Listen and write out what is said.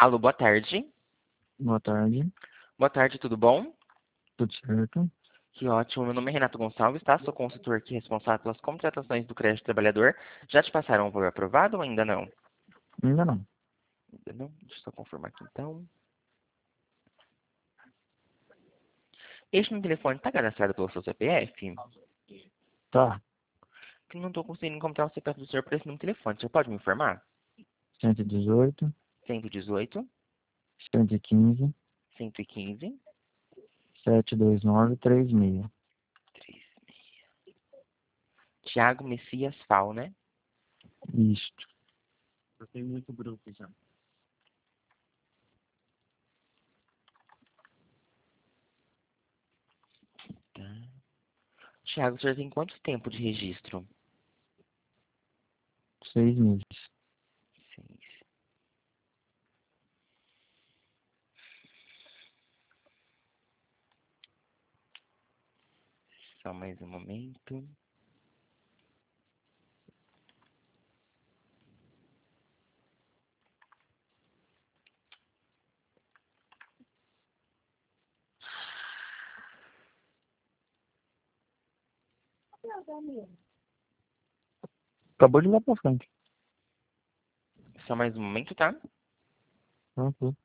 Alô, boa tarde. Boa tarde, Boa tarde, tudo bom? tudo certo? Que ótimo. Meu nome é Renato Gonçalves, tá? Sou consultor aqui responsável pelas contratações do crédito trabalhador. Já te passaram o valor aprovado ou ainda não? Ainda não. Ainda não? Deixa eu só confirmar aqui então. Este meu telefone está cadastrado pelo seu CPF? Tá, Eu não estou conseguindo encontrar o CPF do senhor por esse número de telefone. O senhor pode me informar? 118, 118, 115, 115, 729, 36. 3. Tiago Messias Fal, né? Isto. Eu tenho muito grupo já. Tá. Tiago, o senhor tem quanto tempo de registro? 6 meses. 6. Só mais um momento. Acabou de ir lá pra frente. Só mais um momento, tá? Ok.